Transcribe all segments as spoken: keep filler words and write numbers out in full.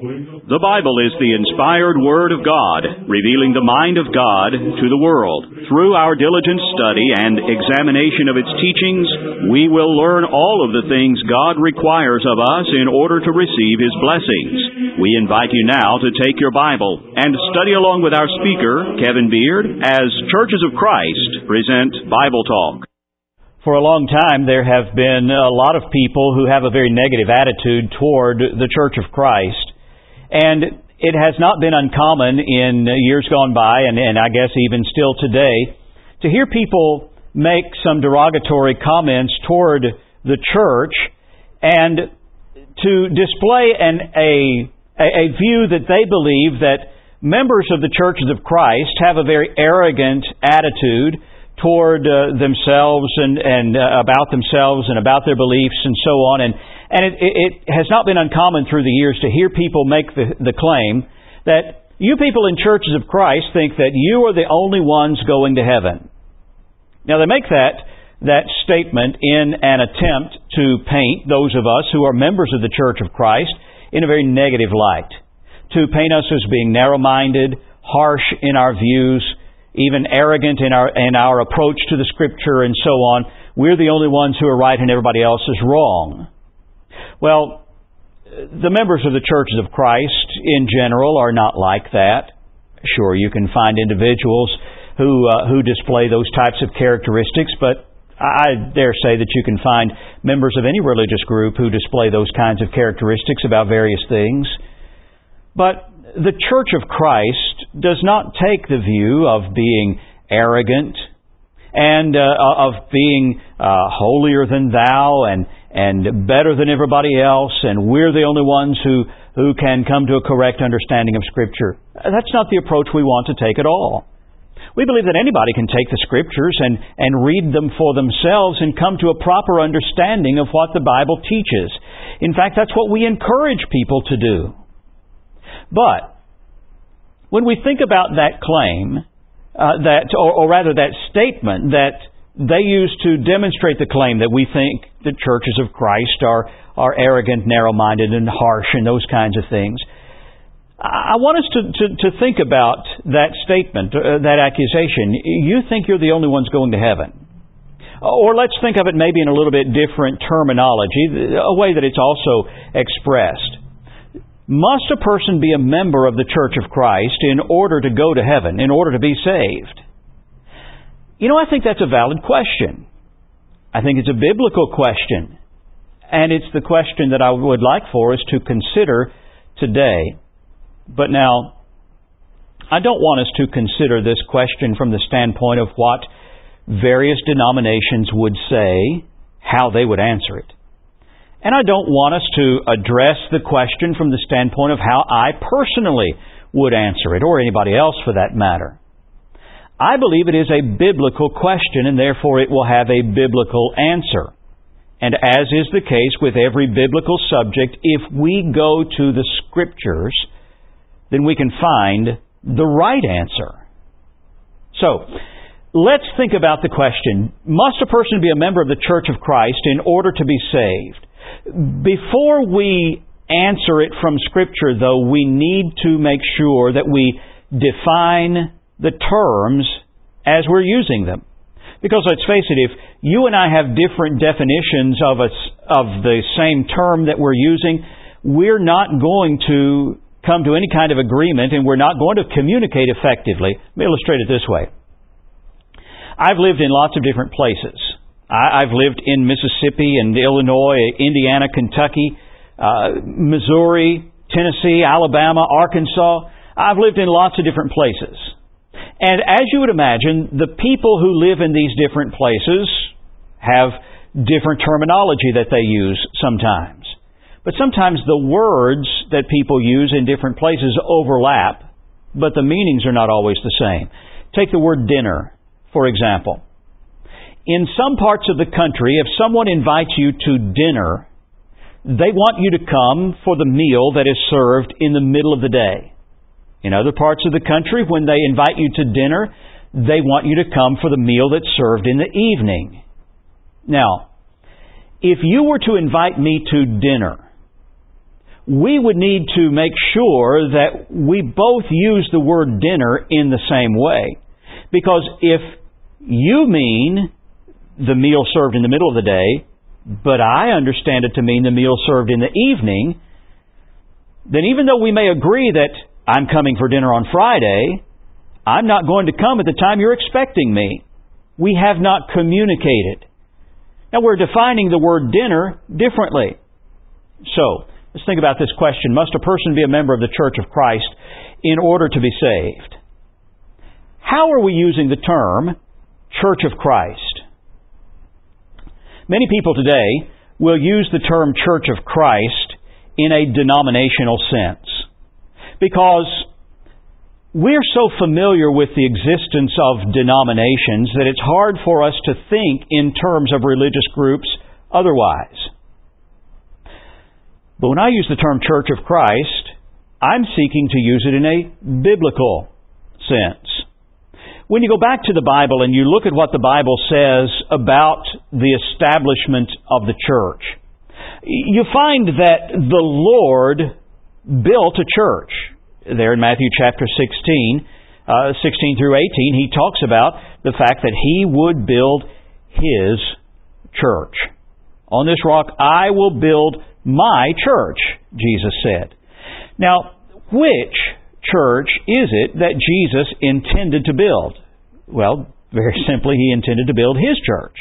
The Bible is the inspired Word of God, revealing the mind of God to the world. Through our diligent study and examination of its teachings, we will learn all of the things God requires of us in order to receive His blessings. We invite you now to take your Bible and study along with our speaker, Kevin Beard, as Churches of Christ present Bible Talk. For a long time, there have been a lot of people who have a very negative attitude toward the Church of Christ. And it has not been uncommon in years gone by, and, and I guess even still today, to hear people make some derogatory comments toward the church and to display an, a, a view that they believe that members of the Churches of Christ have a very arrogant attitude toward uh, themselves and, and uh, about themselves and about their beliefs and so on. And, and it, it has not been uncommon through the years to hear people make the, the claim that you people in Churches of Christ think that you are the only ones going to heaven. Now they make that, that statement in an attempt to paint those of us who are members of the Church of Christ in a very negative light. To paint us as being narrow-minded, harsh in our views, even arrogant in our in our approach to the Scripture and so on. We're the only ones who are right and everybody else is wrong. Well, the members of the Churches of Christ in general are not like that. Sure, you can find individuals who uh, who display those types of characteristics, but I dare say that you can find members of any religious group who display those kinds of characteristics about various things. But the Church of Christ does not take the view of being arrogant and uh, of being uh, holier than thou and and better than everybody else, and we're the only ones who, who can come to a correct understanding of Scripture. That's not the approach we want to take at all. We believe that anybody can take the Scriptures and, and read them for themselves and come to a proper understanding of what the Bible teaches. In fact, that's what we encourage people to do. But when we think about that claim, uh, that, or, or rather that statement that they use to demonstrate the claim that we think the Churches of Christ are, are arrogant, narrow-minded, and harsh, and those kinds of things, I want us to, to, to think about that statement, uh, that accusation. You think you're the only ones going to heaven. Or let's think of it maybe in a little bit different terminology, a way that it's also expressed. Must a person be a member of the Church of Christ in order to go to heaven, in order to be saved? You know, I think that's a valid question. I think it's a biblical question. And it's the question that I would like for us to consider today. But now, I don't want us to consider this question from the standpoint of what various denominations would say, how they would answer it. And I don't want us to address the question from the standpoint of how I personally would answer it, or anybody else for that matter. I believe it is a biblical question, and therefore it will have a biblical answer. And as is the case with every biblical subject, if we go to the Scriptures, then we can find the right answer. So, let's think about the question, must a person be a member of the Church of Christ in order to be saved? Before we answer it from Scripture, though, we need to make sure that we define the terms as we're using them. Because let's face it, if you and I have different definitions of a, of the same term that we're using, we're not going to come to any kind of agreement, and we're not going to communicate effectively. Let me illustrate it this way. I've lived in lots of different places. I've lived in Mississippi and Illinois, Indiana, Kentucky, uh, Missouri, Tennessee, Alabama, Arkansas. I've lived in lots of different places. And as you would imagine, the people who live in these different places have different terminology that they use sometimes. But sometimes the words that people use in different places overlap, but the meanings are not always the same. Take the word dinner, for example. In some parts of the country, if someone invites you to dinner, they want you to come for the meal that is served in the middle of the day. In other parts of the country, when they invite you to dinner, they want you to come for the meal that's served in the evening. Now, if you were to invite me to dinner, we would need to make sure that we both use the word dinner in the same way. Because if you mean the meal served in the middle of the day, but I understand it to mean the meal served in the evening, then even though we may agree that I'm coming for dinner on Friday, I'm not going to come at the time you're expecting me. We have not communicated. Now we're defining the word dinner differently. So, let's think about this question. Must a person be a member of the Church of Christ in order to be saved? How are we using the term Church of Christ? Many people today will use the term Church of Christ in a denominational sense because we're so familiar with the existence of denominations that it's hard for us to think in terms of religious groups otherwise. But when I use the term Church of Christ, I'm seeking to use it in a biblical sense. When you go back to the Bible and you look at what the Bible says about the establishment of the church, you find that the Lord built a church. There in Matthew chapter sixteen, uh, sixteen through eighteen, He talks about the fact that He would build His church. On this rock I will build my church, Jesus said. Now, which church is it that Jesus intended to build? Well, very simply, He intended to build His church.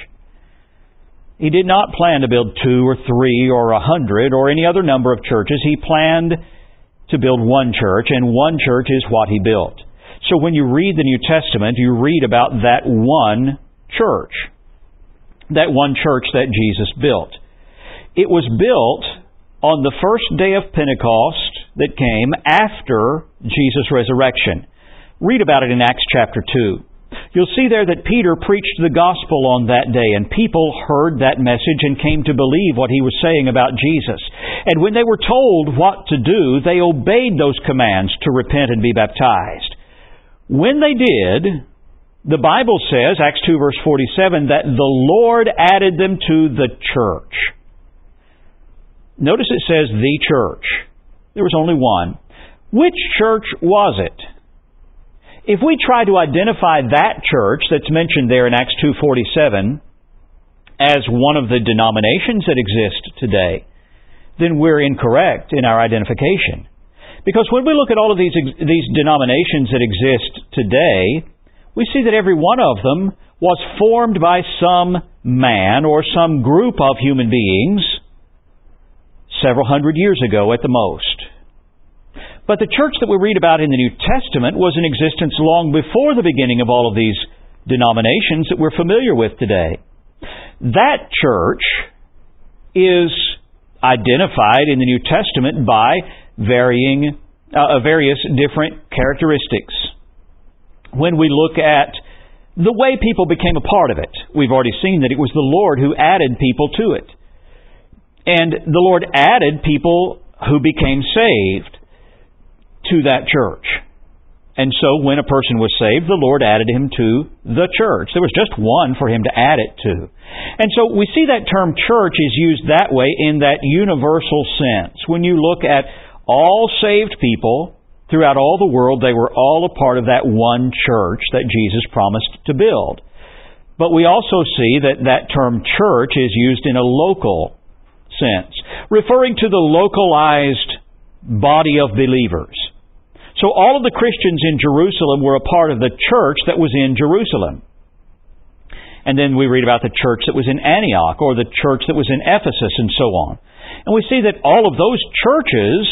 He did not plan to build two or three or a hundred or any other number of churches. He planned to build one church, and one church is what He built. So when you read the New Testament, you read about that one church. That one church that Jesus built. It was built on the first day of Pentecost that came after Jesus' resurrection. Read about it in Acts chapter two. You'll see there that Peter preached the gospel on that day, and people heard that message and came to believe what he was saying about Jesus. And when they were told what to do, they obeyed those commands to repent and be baptized. When they did, the Bible says, Acts two verse forty-seven, that the Lord added them to the church. Notice it says the church. There was only one. Which church was it? If we try to identify that church that's mentioned there in Acts two forty-seven as one of the denominations that exist today, then we're incorrect in our identification. Because when we look at all of these these denominations that exist today, we see that every one of them was formed by some man or some group of human beings several hundred years ago at the most. But the church that we read about in the New Testament was in existence long before the beginning of all of these denominations that we're familiar with today. That church is identified in the New Testament by varying, uh, various different characteristics. When we look at the way people became a part of it, we've already seen that it was the Lord who added people to it. And the Lord added people who became saved to that church. And so when a person was saved, the Lord added him to the church. There was just one for Him to add it to. And so we see that term church is used that way in that universal sense. When you look at all saved people throughout all the world, they were all a part of that one church that Jesus promised to build. But we also see that that term church is used in a local sense, referring to the localized body of believers. So all of the Christians in Jerusalem were a part of the church that was in Jerusalem. And then we read about the church that was in Antioch or the church that was in Ephesus and so on. And we see that all of those churches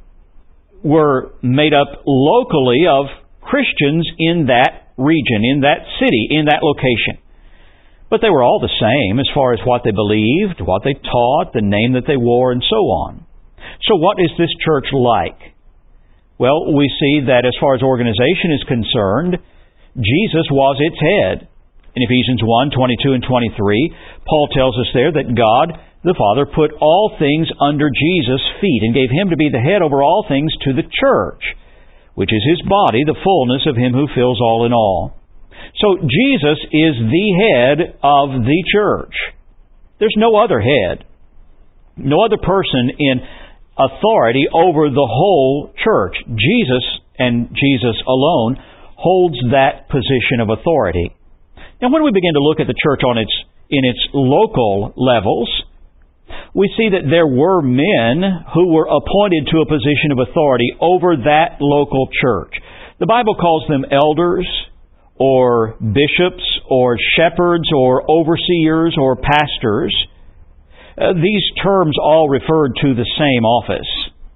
were made up locally of Christians in that region, in that city, in that location. But they were all the same as far as what they believed, what they taught, the name that they wore, and so on. So what is this church like? Well, we see that as far as organization is concerned, Jesus was its head. In Ephesians one, twenty-two and twenty-three, Paul tells us there that God, the Father, put all things under Jesus' feet and gave Him to be the head over all things to the church, which is His body, the fullness of Him who fills all in all. So Jesus is the head of the church. There's no other head. No other person in authority over the whole church. Jesus, and Jesus alone, holds that position of authority. Now, when we begin to look at the church on its in its local levels, we see that there were men who were appointed to a position of authority over that local church. The Bible calls them elders, or bishops, or shepherds, or overseers, or pastors. Uh, these terms all referred to the same office.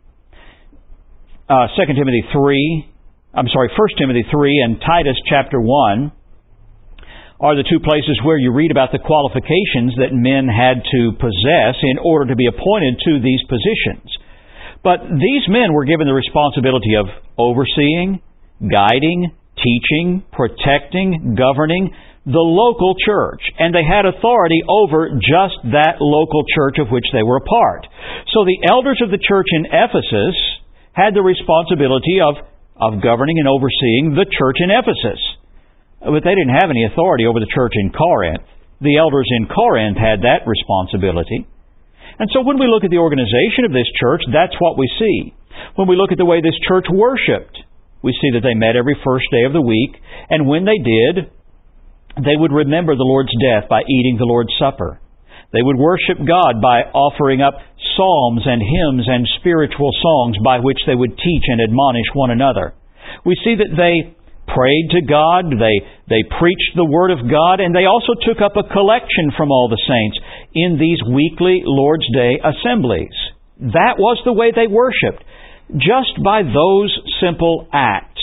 Uh, Second Timothy three, I'm sorry, First Timothy three and Titus chapter one are the two places where you read about the qualifications that men had to possess in order to be appointed to these positions. But these men were given the responsibility of overseeing, guiding, teaching, protecting, governing the local church. And they had authority over just that local church of which they were a part. So the elders of the church in Ephesus had the responsibility of, of governing and overseeing the church in Ephesus. But they didn't have any authority over the church in Corinth. The elders in Corinth had that responsibility. And so when we look at the organization of this church, that's what we see. When we look at the way this church worshiped, we see that they met every first day of the week, and when they did, they would remember the Lord's death by eating the Lord's Supper. They would worship God by offering up psalms and hymns and spiritual songs by which they would teach and admonish one another. We see that they prayed to God, they, they preached the Word of God, and they also took up a collection from all the saints in these weekly Lord's Day assemblies. That was the way they worshiped. Just by those simple acts.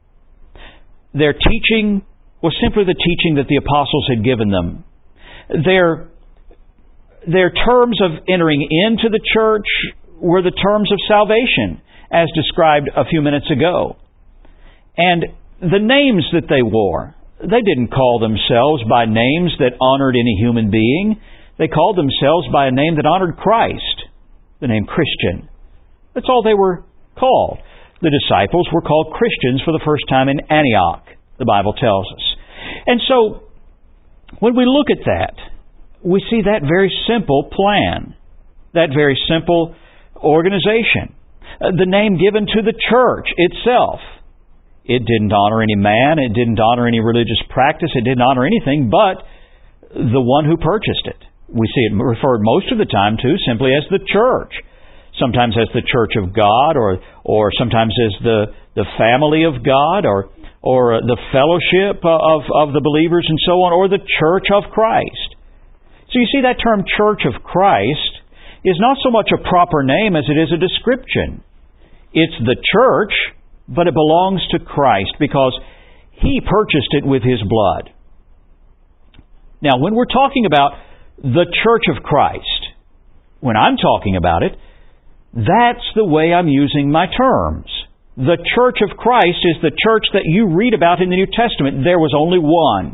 Their teaching was simply the teaching that the apostles had given them. Their, their terms of entering into the church were the terms of salvation, as described a few minutes ago. And the names that they wore, they didn't call themselves by names that honored any human being. They called themselves by a name that honored Christ, the name Christian. That's all they were called. The disciples were called Christians for the first time in Antioch, the Bible tells us. And so, when we look at that, we see that very simple plan, that very simple organization. Uh, the name given to the church itself. It didn't honor any man, it didn't honor any religious practice, it didn't honor anything but the one who purchased it. We see it referred most of the time to simply as the church. Sometimes as the church of God, or or sometimes as the, the family of God, or or the fellowship of, of the believers and so on, or the church of Christ. So you see that term church of Christ is not so much a proper name as it is a description. It's the church, but it belongs to Christ because He purchased it with His blood. Now, when we're talking about the church of Christ, when I'm talking about it, that's the way I'm using my terms. The church of Christ is the church that you read about in the New Testament. There was only one.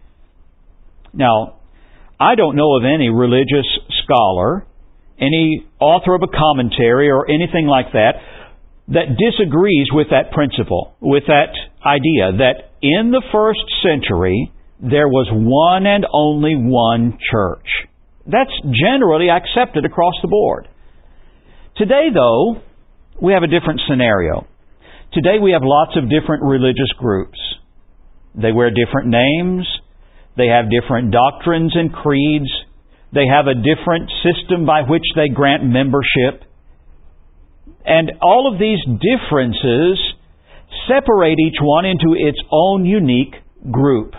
Now, I don't know of any religious scholar, any author of a commentary or anything like that, that disagrees with that principle, with that idea that in the first century there was one and only one church. That's generally accepted across the board. Today, though, we have a different scenario. Today we have lots of different religious groups. They wear different names. They have different doctrines and creeds. They have a different system by which they grant membership. And all of these differences separate each one into its own unique group.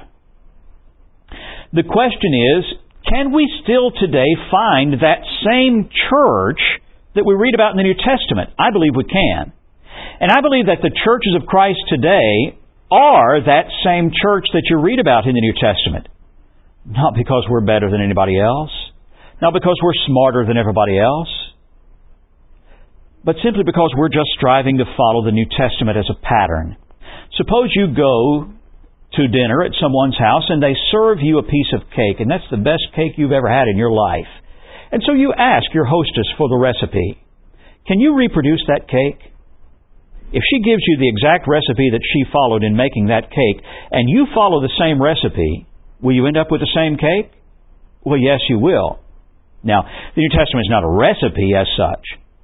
The question is, can we still today find that same church that we read about in the New Testament? I believe we can. And I believe that the churches of Christ today are that same church that you read about in the New Testament. Not because we're better than anybody else. Not because we're smarter than everybody else. But simply because we're just striving to follow the New Testament as a pattern. Suppose you go to dinner at someone's house and they serve you a piece of cake, and that's the best cake you've ever had in your life. And so you ask your hostess for the recipe. Can you reproduce that cake? If she gives you the exact recipe that she followed in making that cake, and you follow the same recipe, will you end up with the same cake? Well, yes, you will. Now, the New Testament is not a recipe as such.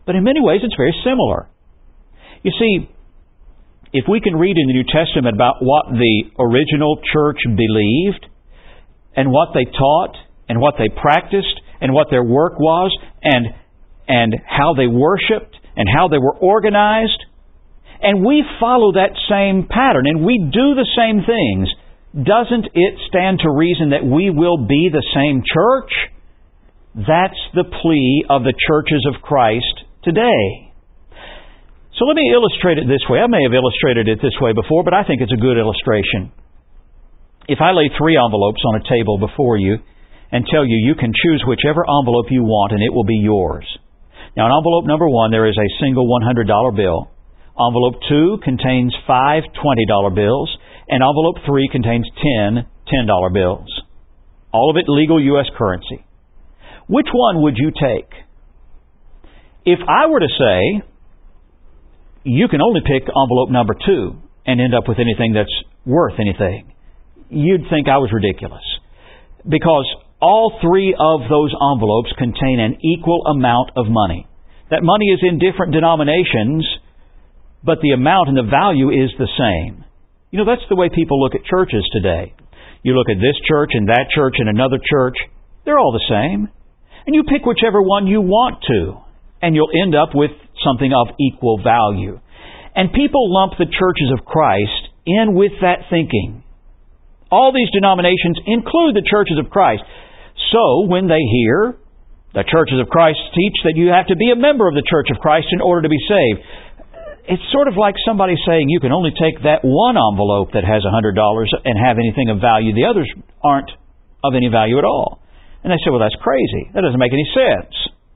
But in many ways it's very similar. You see, if we can read in the New Testament about what the original church believed, and what they taught, and what they practiced, and what their work was, and, and how they worshiped, and how they were organized, and we follow that same pattern, and we do the same things, doesn't it stand to reason that we will be the same church? That's the plea of the churches of Christ today. So let me illustrate it this way. I may have illustrated it this way before, but I think it's a good illustration. If I lay three envelopes on a table before you and tell you you can choose whichever envelope you want and it will be yours. Now in envelope number one there is a single one hundred dollar bill. Envelope two contains five twenty dollar bills, and envelope three contains ten ten dollar bills. All of it legal U S currency. Which one would you take? If I were to say, you can only pick envelope number two and end up with anything that's worth anything, you'd think I was ridiculous. Because all three of those envelopes contain an equal amount of money. That money is in different denominations, but the amount and the value is the same. You know, that's the way people look at churches today. You look at this church and that church and another church, they're all the same. And you pick whichever one you want to, and you'll end up with something of equal value. And people lump the churches of Christ in with that thinking. All these denominations include the churches of Christ. So when they hear the churches of Christ teach that you have to be a member of the church of Christ in order to be saved, it's sort of like somebody saying you can only take that one envelope that has one hundred dollars and have anything of value. The others aren't of any value at all. And they say, well, that's crazy. That doesn't make any sense.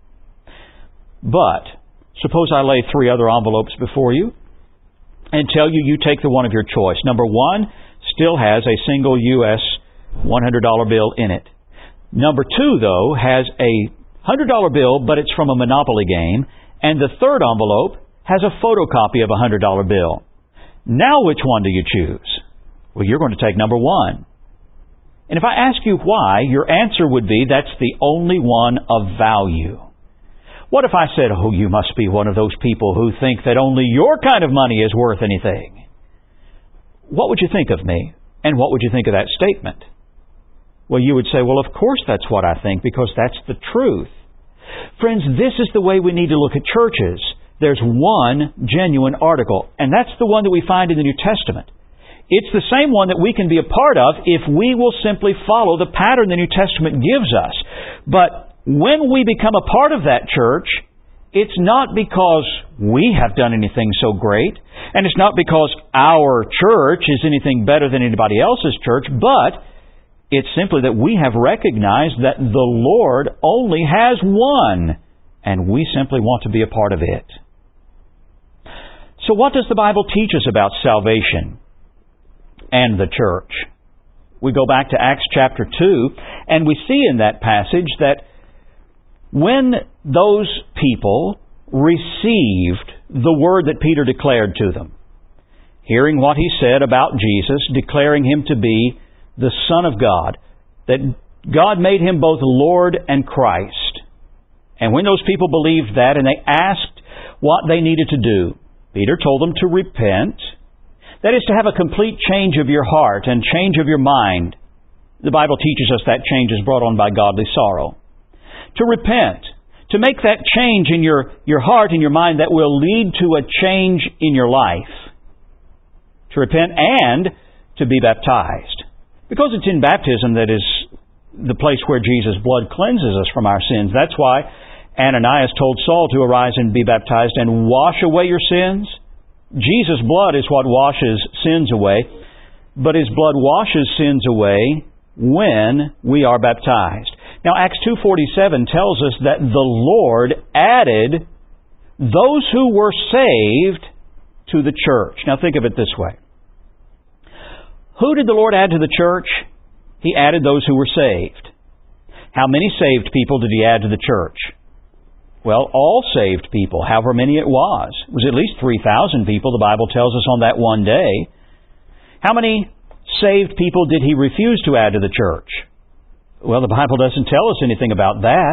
But suppose I lay three other envelopes before you and tell you you take the one of your choice. Number one still has a single U S one hundred dollar bill in it. Number two, though, has a one hundred dollar bill, but it's from a Monopoly game. And the third envelope has a photocopy of a one hundred dollar bill. Now which one do you choose? Well, you're going to take number one. And if I ask you why, your answer would be that's the only one of value. What if I said, oh, you must be one of those people who think that only your kind of money is worth anything? What would you think of me? And what would you think of that statement? Well, you would say, well, of course that's what I think, because that's the truth. Friends, this is the way we need to look at churches. There's one genuine article, and that's the one that we find in the New Testament. It's the same one that we can be a part of if we will simply follow the pattern the New Testament gives us. But when we become a part of that church, it's not because we have done anything so great, and it's not because our church is anything better than anybody else's church, but it's simply that we have recognized that the Lord only has one, and we simply want to be a part of it. So what does the Bible teach us about salvation and the church? We go back to Acts chapter two, and we see in that passage that when those people received the word that Peter declared to them, hearing what he said about Jesus, declaring Him to be the Son of God, that God made Him both Lord and Christ. And when those people believed that and they asked what they needed to do, Peter told them to repent. That is to have a complete change of your heart and change of your mind. The Bible teaches us that change is brought on by godly sorrow. To repent, to make that change in your, your heart and your mind that will lead to a change in your life. To repent and to be baptized. Because it's in baptism that is the place where Jesus' blood cleanses us from our sins. That's why Ananias told Saul to arise and be baptized and wash away your sins. Jesus' blood is what washes sins away, but His blood washes sins away when we are baptized. Now, Acts two forty-seven tells us that the Lord added those who were saved to the church. Now, think of it this way. Who did the Lord add to the church? He added those who were saved. How many saved people did He add to the church? Well, all saved people, however many it was. It was at least three thousand people, the Bible tells us, on that one day. How many saved people did He refuse to add to the church? Well, the Bible doesn't tell us anything about that.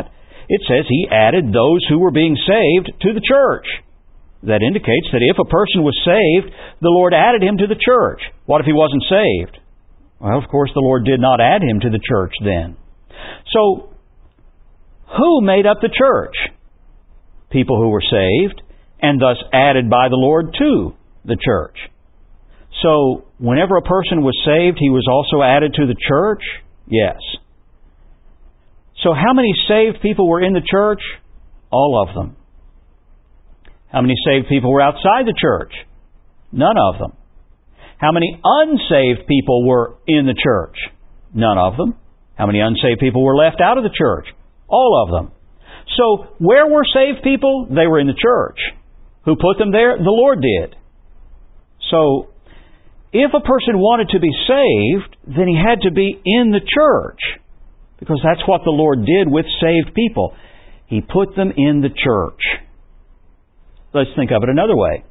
It says He added those who were being saved to the church. That indicates that if a person was saved, the Lord added him to the church. What if he wasn't saved? Well, of course, the Lord did not add him to the church then. So, who made up the church? People who were saved, and thus added by the Lord to the church. So, whenever a person was saved, he was also added to the church? Yes. So, how many saved people were in the church? All of them. How many saved people were outside the church? None of them. How many unsaved people were in the church? None of them. How many unsaved people were left out of the church? All of them. So, where were saved people? They were in the church. Who put them there? The Lord did. So, if a person wanted to be saved, then he had to be in the church. Because that's what the Lord did with saved people. He put them in the church. Let's think of it another way.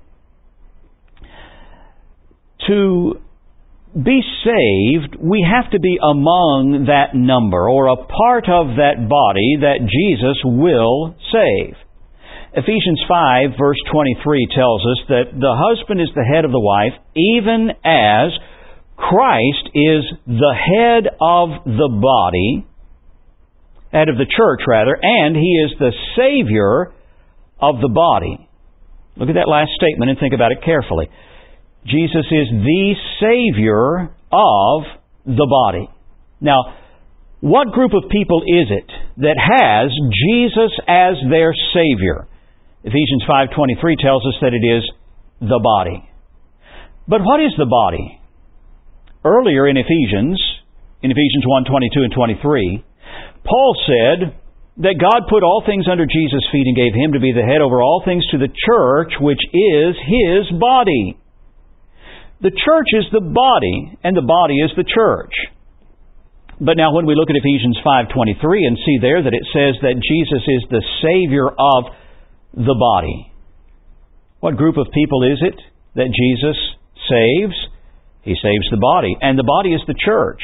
To be saved, we have to be among that number, or a part of that body that Jesus will save. Ephesians five, verse twenty-three tells us that the husband is the head of the wife, even as Christ is the head of the body, head of the church rather, and He is the Savior of the body. Look at that last statement and think about it carefully. Jesus is the Savior of the body. Now, what group of people is it that has Jesus as their Savior? Ephesians five twenty-three tells us that it is the body. But what is the body? Earlier in Ephesians, in Ephesians one twenty-two and twenty-three, Paul said that God put all things under Jesus' feet and gave Him to be the head over all things to the church, which is His body. The church is the body, and the body is the church. But now when we look at Ephesians five twenty-three and see there that it says that Jesus is the Savior of the body, what group of people is it that Jesus saves? He saves the body, and the body is the church.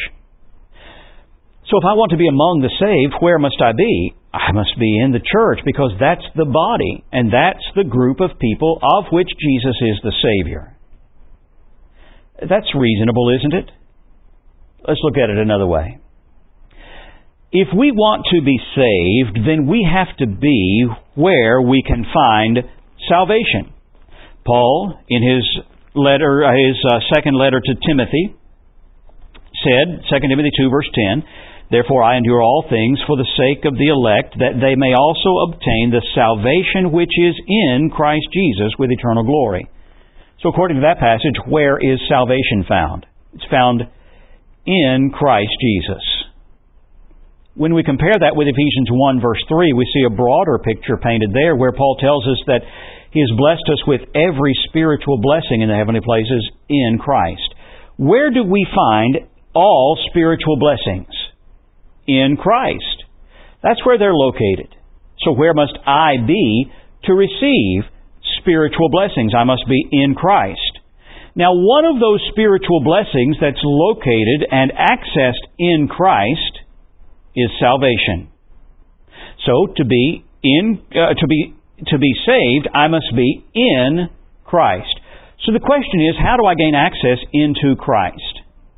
So if I want to be among the saved, where must I be? I must be in the church, because that's the body, and that's the group of people of which Jesus is the Savior. That's reasonable, isn't it? Let's look at it another way. If we want to be saved, then we have to be where we can find salvation. Paul, in his letter, his uh, second letter to Timothy, said, Second Timothy two, verse ten, "Therefore I endure all things for the sake of the elect, that they may also obtain the salvation which is in Christ Jesus with eternal glory." So according to that passage, where is salvation found? It's found in Christ Jesus. When we compare that with Ephesians one, verse three, we see a broader picture painted there, where Paul tells us that He has blessed us with every spiritual blessing in the heavenly places in Christ. Where do we find all spiritual blessings? In Christ. That's where they're located. So where must I be to receive spiritual blessings? I must be in Christ. Now, one of those spiritual blessings that's located and accessed in Christ is salvation. So to be in uh, to be to be saved, I must be in Christ. So the question is, how do I gain access into Christ?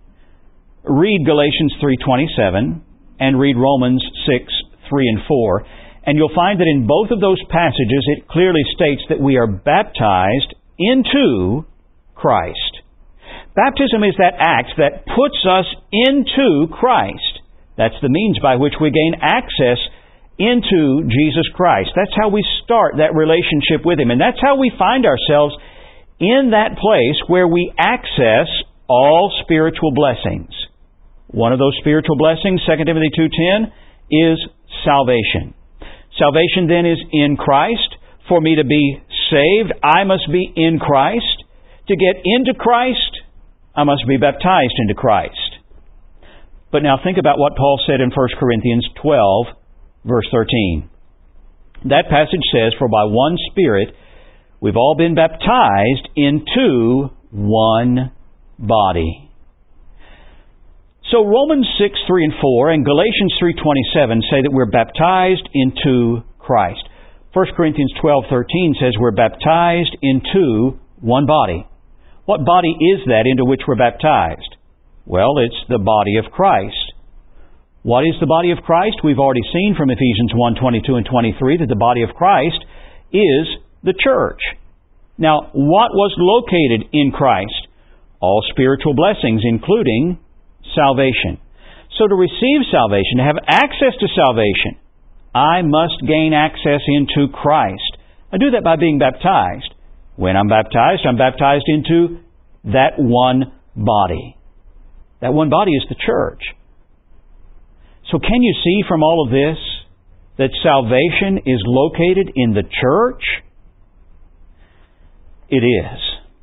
Read Galatians three twenty-seven and read Romans six three and four, and you'll find that in both of those passages it clearly states that we are baptized into Christ. Baptism is that act that puts us into Christ. That's the means by which we gain access into Jesus Christ. That's how we start that relationship with Him. And that's how we find ourselves in that place where we access all spiritual blessings. One of those spiritual blessings, Second Timothy two ten, is salvation. Salvation then is in Christ. For me to be saved, I must be in Christ. To get into Christ, I must be baptized into Christ. But now think about what Paul said in First Corinthians twelve, verse thirteen. That passage says, "For by one Spirit we've all been baptized into one body." So Romans six, three and four and Galatians three twenty-seven say that we're baptized into Christ. First Corinthians twelve thirteen says we're baptized into one body. What body is that into which we're baptized? Well, it's the body of Christ. What is the body of Christ? We've already seen from Ephesians one, twenty-two and twenty-three that the body of Christ is the church. Now, what was located in Christ? All spiritual blessings, including salvation. So to receive salvation, to have access to salvation, I must gain access into Christ. I do that by being baptized. When I'm baptized, I'm baptized into that one body. That one body is the church. So can you see from all of this that salvation is located in the church? It is.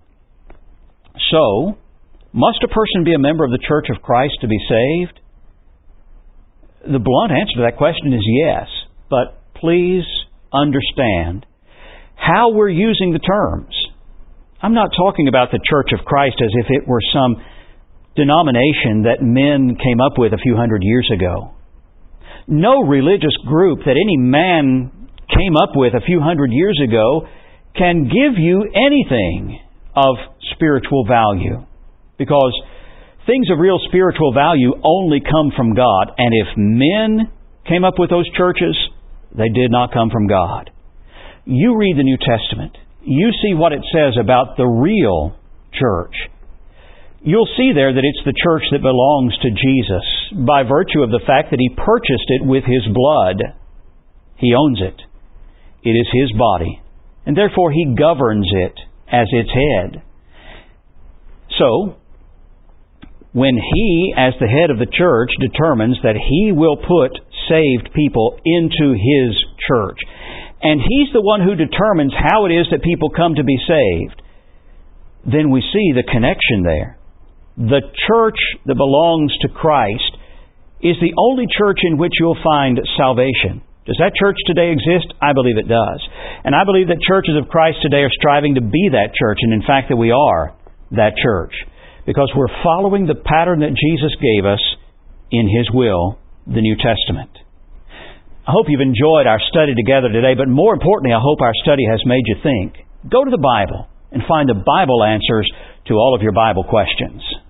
So, must a person be a member of the Church of Christ to be saved? The blunt answer to that question is yes. But please understand how we're using the terms. I'm not talking about the Church of Christ as if it were some denomination that men came up with a few hundred years ago. No religious group that any man came up with a few hundred years ago can give you anything of spiritual value. Because things of real spiritual value only come from God. And if men came up with those churches, they did not come from God. You read the New Testament. You see what it says about the real church. You'll see there that it's the church that belongs to Jesus by virtue of the fact that He purchased it with His blood. He owns it. It is His body. And therefore He governs it as its head. So, when He, as the head of the church, determines that He will put saved people into His church, and He's the one who determines how it is that people come to be saved, then we see the connection there. The church that belongs to Christ is the only church in which you'll find salvation. Does that church today exist? I believe it does. And I believe that churches of Christ today are striving to be that church, and in fact that we are that church. Because we're following the pattern that Jesus gave us in His will, the New Testament. I hope you've enjoyed our study together today, but more importantly, I hope our study has made you think. Go to the Bible and find the Bible answers to all of your Bible questions.